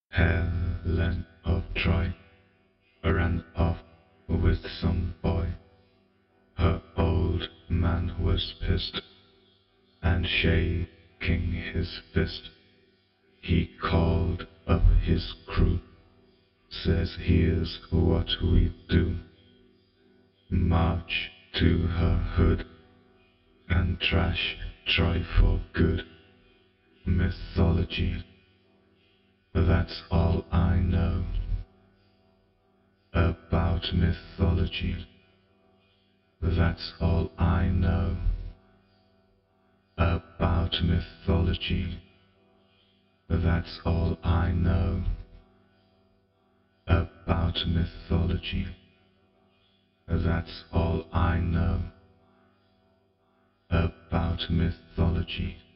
Helen of Troy ran off with some boy. Her old man was pissed, and shaking his fist, he called up his crew, says here's what we do. March to her hood, and trash Troy for good. Mythology, that's all I know about mythology. That's all I know about mythology. That's all I know about mythology. That's all I know about mythology.